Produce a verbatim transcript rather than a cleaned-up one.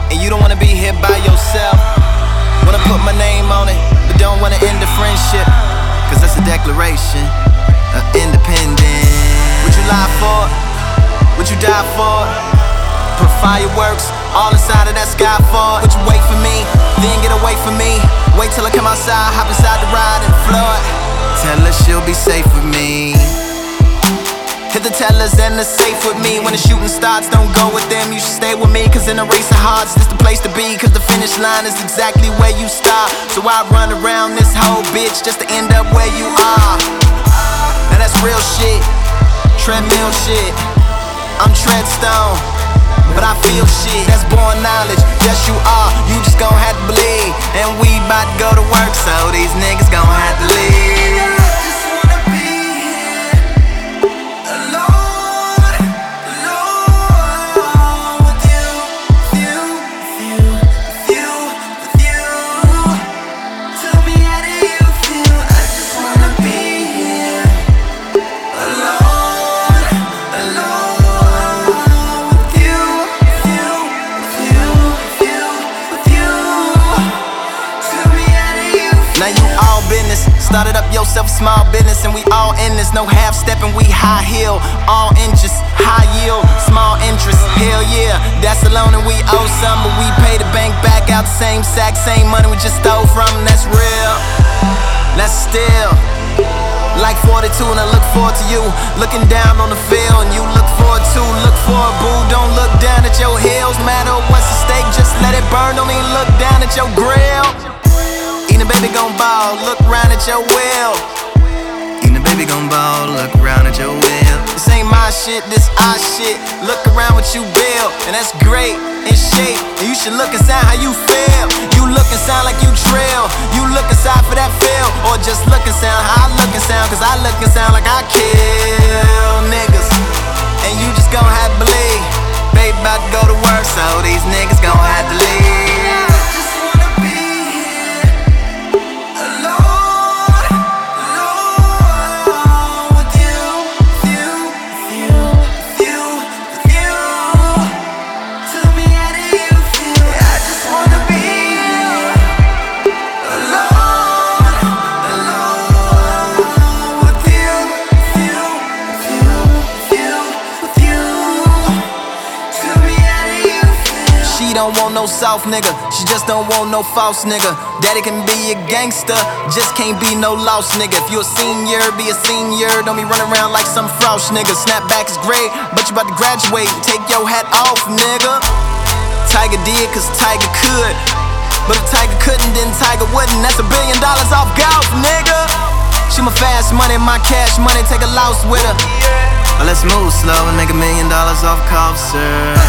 and you don't wanna be here by yourself. Wanna put my name on it, but don't wanna end the friendship, cause that's a declaration of independence. Would you lie for it? Would you die for it? Put fireworks all inside of that sky for it. Would you wait for me, then get away from me? Wait till I come outside, hop inside the ride and flood. Tell her she'll be safe with me. Hit the tellers and the safe with me. When the shooting starts, don't go with them, you should stay with me. Cause in a race of hearts, this the place to be. Cause the finish line is exactly where you start. So I run around this whole bitch just to end up where you are. Now that's real shit, treadmill shit. I'm Treadstone, but I feel shit. That's born knowledge, yes you are. You just gon' have to believe. And we bout to go to work, so these niggas gon' have to leave. Now you all business, started up yourself a small business, and we all in this. No half stepping, we high heel, all interest, high yield, small interest. Hell yeah, that's a loan and we owe some, but we pay the bank back out the same sack, same money we just stole from. That's real, that's still like forty-two, and I look forward to you looking down on the field, and you look forward to, look forward, boo. Don't look down at your heels, no matter what's at stake, just let it burn. Don't even look down at your grill. Eatin' a baby gon' ball, look round at your will. Eatin' a baby gon' ball, look around at your will. This ain't my shit, this our shit. Look around what you build, and that's great in shape. And you should look inside how you feel. You look and sound like you trail. You look inside for that feel, or just look and sound how I look and sound. Cause I look and sound like I kill niggas, and you just gon' have to believe. Baby about to go to work, so these niggas gon' have to leave. She don't want no soft nigga, she just don't want no false nigga. Daddy can be a gangster, just can't be no lost nigga. If you a senior, be a senior, don't be running around like some frosh nigga. Snapback is great, but you about to graduate, take your hat off nigga. Tiger did cause Tiger could, but if Tiger couldn't then Tiger wouldn't. That's a billion dollars off golf nigga. She my fast money, my cash money, take a loss with her. But let's move slow and make a million dollars off cough, sir.